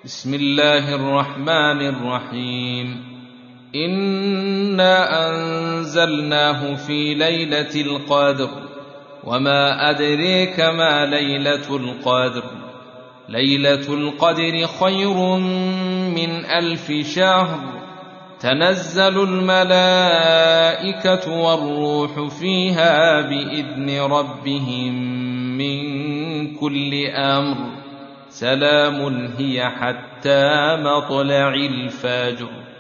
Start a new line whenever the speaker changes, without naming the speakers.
بسم الله الرحمن الرحيم. إنا أنزلناه في ليلة القدر وما أدريك ما ليلة القدر. ليلة القدر خير من 1000 شهر. تنزل الملائكة والروح فيها بإذن ربهم من كل أمر. سلام هي حتى مطلع الفجر.